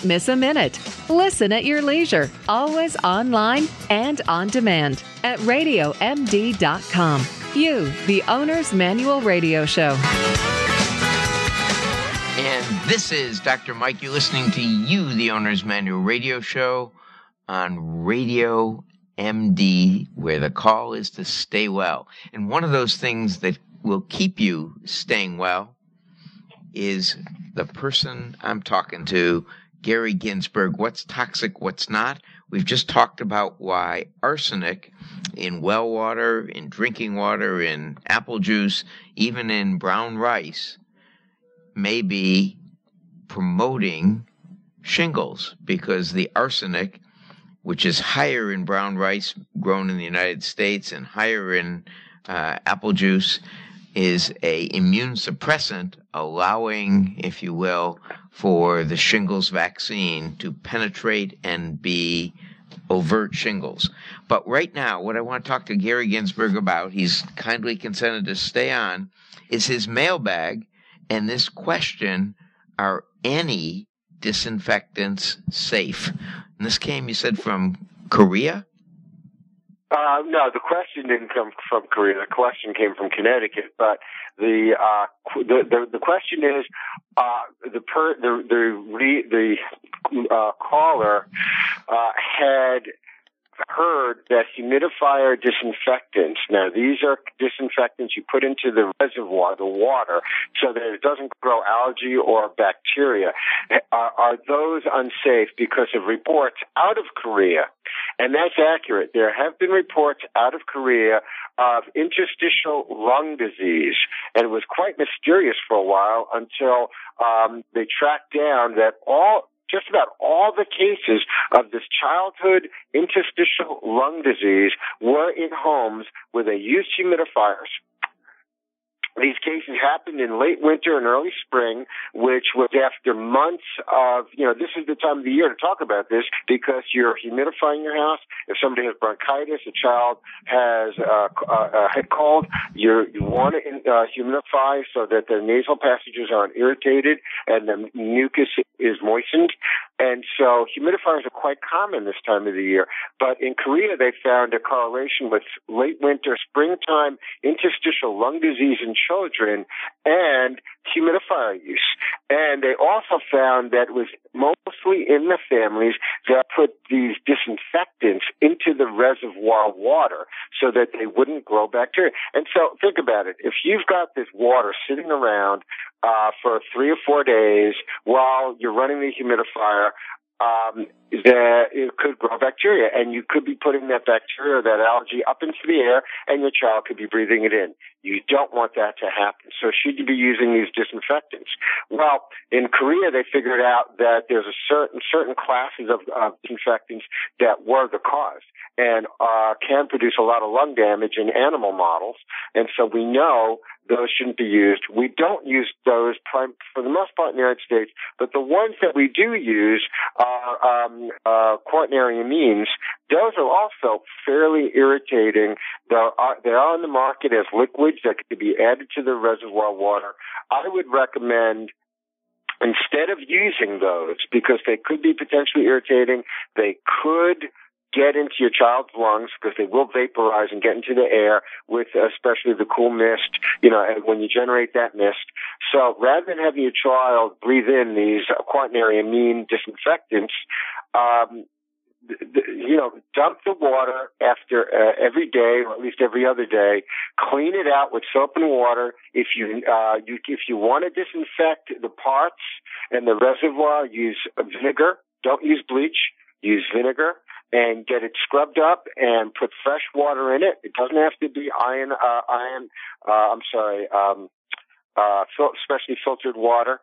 miss a minute. Listen at your leisure, always online and on demand at RadioMD.com. You, the Owner's Manual Radio Show. And this is Dr. Mike. You're listening to You, the Owner's Manual Radio Show on Radio MD, where the call is to stay well. And one of those things that will keep you staying well is the person I'm talking to, Gary Ginsberg. What's toxic, what's not? We've just talked about why arsenic in well water, in drinking water, in apple juice, even in brown rice, may be promoting shingles, because the arsenic, which is higher in brown rice grown in the United States and higher in apple juice, is a immune suppressant, allowing, if you will, for the shingles vaccine to penetrate and be overt shingles. But right now, what I want to talk to Gary Ginsberg about, he's kindly consented to stay on, is his mailbag and this question: are any disinfectants safe? And this came, you said, from Korea? No, the question didn't come from Korea. The question came from Connecticut. But the question is, the caller had heard that humidifier disinfectants, now these are disinfectants you put into the reservoir, the water, so that it doesn't grow algae or bacteria. Are those unsafe because of reports out of Korea? And that's accurate. There have been reports out of Korea of interstitial lung disease, and it was quite mysterious for a while until they tracked down that just about all the cases of this childhood interstitial lung disease were in homes where they used humidifiers. These cases happened in late winter and early spring, which was after months of, this is the time of the year to talk about this, because you're humidifying your house. If somebody has bronchitis, a child has a head cold, you want to humidify so that the nasal passages aren't irritated and the mucus is moistened. And so humidifiers are quite common this time of the year. But in Korea, they found a correlation with late winter, springtime interstitial lung disease in children and humidifier use. And they also found that it was mostly in the families that put these disinfectants into the reservoir water so that they wouldn't grow bacteria. And so think about it. If you've got this water sitting around for 3 or 4 days while you're running the humidifier, that it could grow bacteria, and you could be putting that bacteria, that algae, up into the air, and your child could be breathing it in. You don't want that to happen. So should you be using these disinfectants? Well, in Korea, they figured out that there's a certain classes of disinfectants that were the cause and can produce a lot of lung damage in animal models. And so we know those shouldn't be used. We don't use those for the most part in the United States, but the ones that we do use are quaternary amines. Those are also fairly irritating. They are on the market as liquids that could be added to the reservoir water. I would recommend, instead of using those, because they could be potentially irritating, they could get into your child's lungs because they will vaporize and get into the air with especially the cool mist, and when you generate that mist. So rather than having your child breathe in these quaternary amine disinfectants, dump the water after every day, or at least every other day. Clean it out with soap and water. If you want to disinfect the parts and the reservoir, use vinegar. Don't use bleach. Use vinegar and get it scrubbed up and put fresh water in it. It doesn't have to be especially filtered water.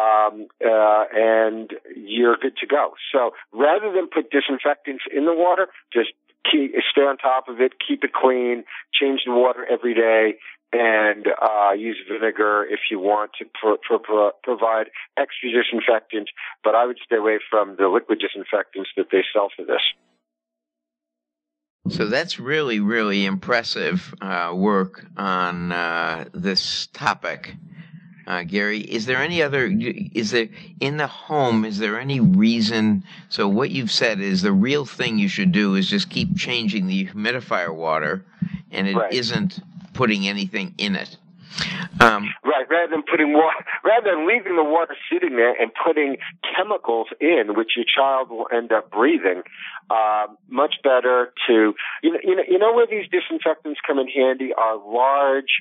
And you're good to go. So rather than put disinfectants in the water, just stay on top of it, keep it clean, change the water every day, and use vinegar if you want to provide extra disinfectant. But I would stay away from the liquid disinfectants that they sell for this. So that's really, really impressive work on this topic. Gary, is there any in the home, is there any reason? So what you've said is the real thing you should do is just keep changing the humidifier water, and it isn't putting anything in it. Right, rather than leaving the water sitting there and putting chemicals in, which your child will end up breathing. Much better to, you know where these disinfectants come in handy are large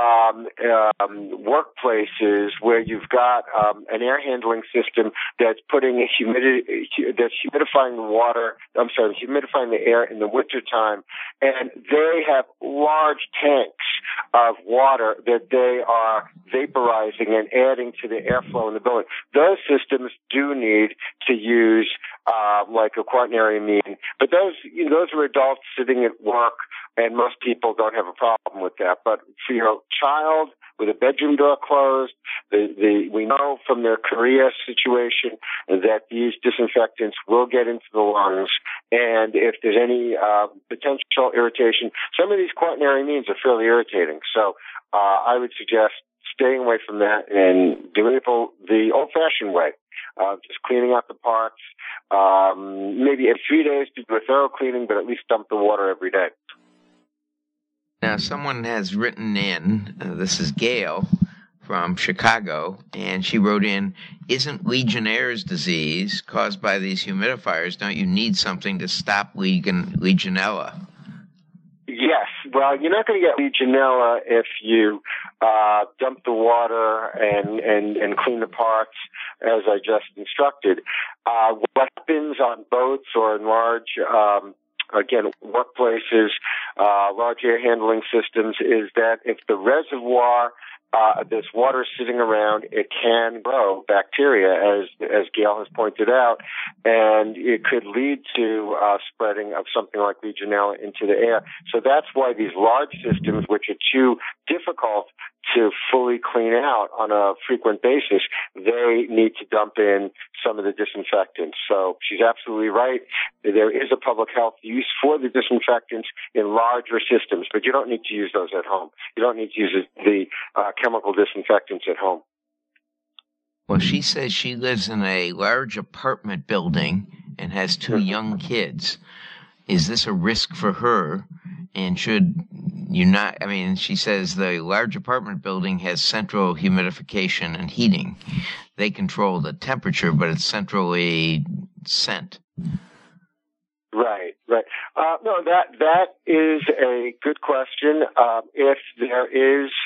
workplaces where you've got an air handling system that's putting that's humidifying the water. Humidifying the air in the wintertime, and they have large tanks of water that they are vaporizing and adding to the airflow in the building. Those systems do need to use like a quaternary amine, but those are adults sitting at work, and most people don't have a problem with that. But for your child with a bedroom door closed, we know from their Korea situation that these disinfectants will get into the lungs, and if there's any potential irritation, some of these quaternary amines are fairly irritating. So I would suggest staying away from that and doing it the old-fashioned way. Just cleaning out the parts, maybe in 3 days to do a thorough cleaning, but at least dump the water every day. Now, someone has written in, this is Gail from Chicago, and she wrote in, isn't Legionnaire's disease caused by these humidifiers? Don't you need something to stop Legionella? Yes. Well, you're not going to get Legionella if you dump the water and clean the parts as I just instructed. What happens on boats or in large, workplaces, large air handling systems is that if the reservoir this water sitting around, it can grow bacteria, as Gail has pointed out, and it could lead to spreading of something like Legionella into the air. So that's why these large systems, which are too difficult to fully clean out on a frequent basis, they need to dump in some of the disinfectants. So she's absolutely right. There is a public health use for the disinfectants in larger systems, but you don't need to use those at home. You don't need to use the chemical disinfectants at home. Well, she says she lives in a large apartment building and has two young kids. Is this a risk for her? And should you not, she says the large apartment building has central humidification and heating. They control the temperature, but it's centrally sent. Right. No, that is a good question. If there is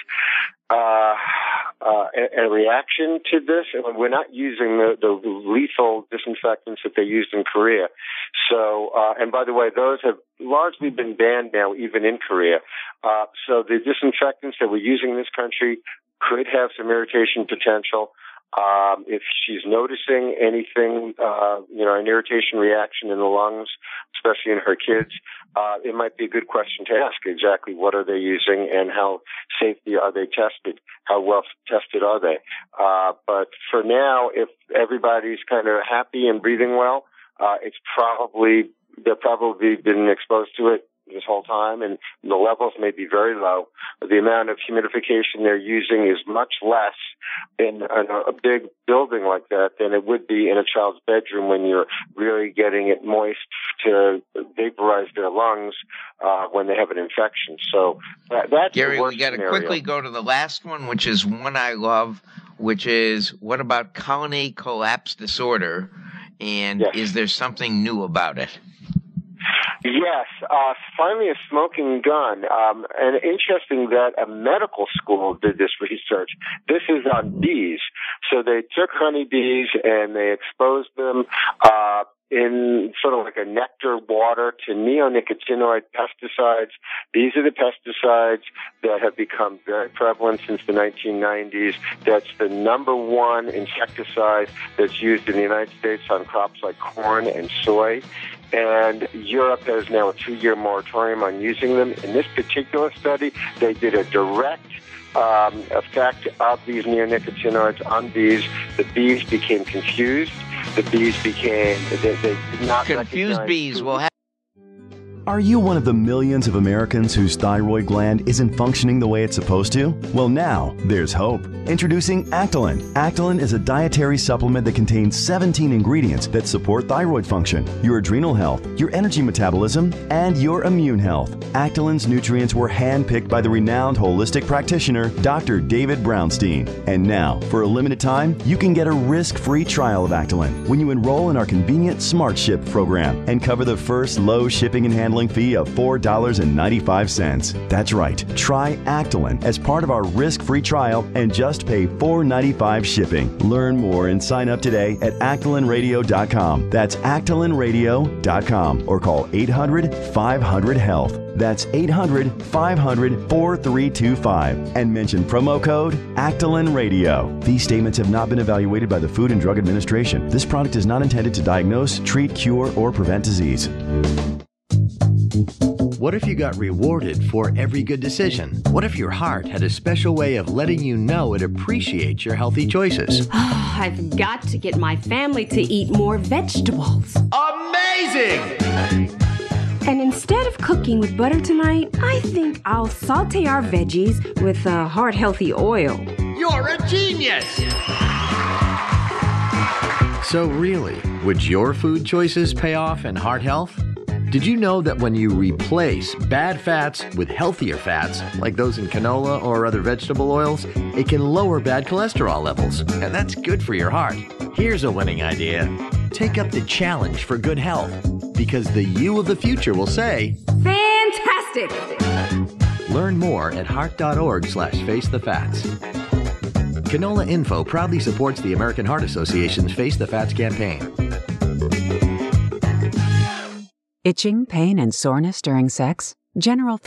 a reaction to this, and we're not using the lethal disinfectants that they used in Korea. So, and by the way, those have largely been banned now, even in Korea. So the disinfectants that we're using in this country could have some irritation potential. If she's noticing anything, an irritation reaction in the lungs, especially in her kids, it might be a good question to ask exactly what are they using and how safely are they tested, how well tested are they. But for now, if everybody's kind of happy and breathing well, they've probably been exposed to it this whole time, and the levels may be very low. The amount of humidification they're using is much less in a big building like that than it would be in a child's bedroom when you're really getting it moist to vaporize their lungs when they have an infection. So that's Gary, the worst we got to scenario. quickly go to the last one, which is one I love, which is what about colony collapse disorder, and is there something new about it? Yes, finally a smoking gun. And interesting that a medical school did this research. This is on bees. So they took honeybees and they exposed them in sort of like a nectar water to neonicotinoid pesticides. These are the pesticides that have become very prevalent since the 1990s. That's the number one insecticide that's used in the United States on crops like corn and soy. And Europe has now a 2-year moratorium on using them. In this particular study, they did a direct effect of these neonicotinoids on bees. The bees became confused. The bees became, they did not confused bees will have. Are you one of the millions of Americans whose thyroid gland isn't functioning the way it's supposed to? Well, now there's hope. Introducing Actalin. Actalin is a dietary supplement that contains 17 ingredients that support thyroid function, your adrenal health, your energy metabolism, and your immune health. Actalin's nutrients were handpicked by the renowned holistic practitioner, Dr. David Brownstein. And now, for a limited time, you can get a risk-free trial of Actalin when you enroll in our convenient Smart Ship program and cover the first low shipping and handling fee of $4.95. That's right. Try Actalin as part of our risk-free trial and just pay $4.95 shipping. Learn more and sign up today at actalinradio.com. That's actalinradio.com or call 800-500-HEALTH. That's 800-500-4325 and mention promo code Actalin Radio. These statements have not been evaluated by the Food and Drug Administration. This product is not intended to diagnose, treat, cure, or prevent disease. What if you got rewarded for every good decision? What if your heart had a special way of letting you know it appreciates your healthy choices? I've got to get my family to eat more vegetables. Amazing! And instead of cooking with butter tonight, I think I'll saute our veggies with heart-healthy oil. You're a genius! So really, would your food choices pay off in heart health? Did you know that when you replace bad fats with healthier fats, like those in canola or other vegetable oils, it can lower bad cholesterol levels, and that's good for your heart. Here's a winning idea. Take up the challenge for good health, because the you of the future will say, Fantastic! Learn more at heart.org/facethefats. Canola Info proudly supports the American Heart Association's Face the Fats campaign. Itching, pain, and soreness during sex? General